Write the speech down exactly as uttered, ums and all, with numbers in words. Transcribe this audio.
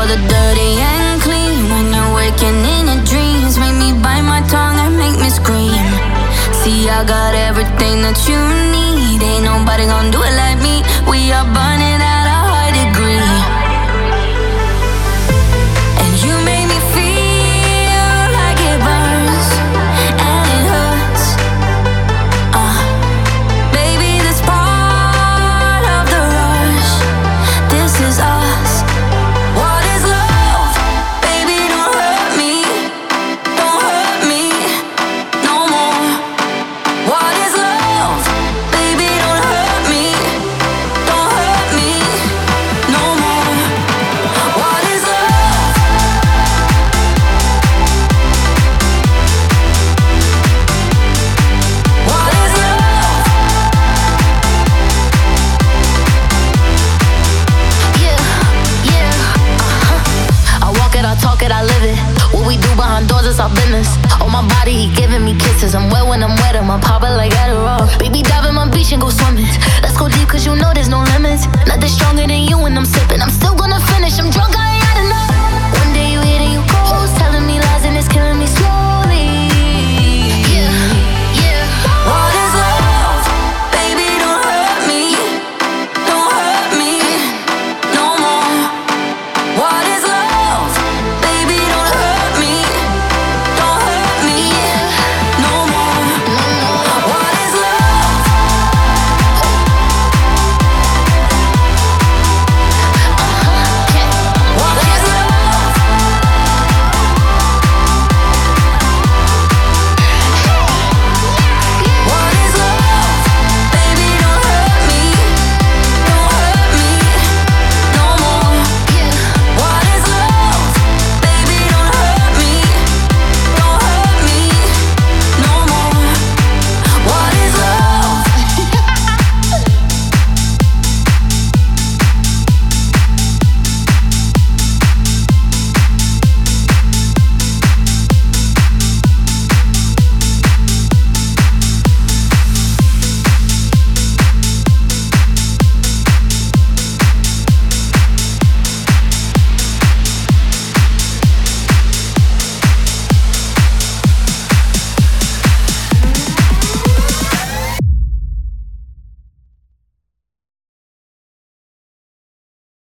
the dirty and clean. When you're waking in your dreams, make me bite my tongue and make me scream. See, I got everything that you need. Ain't nobody gonna do it like me. We are burning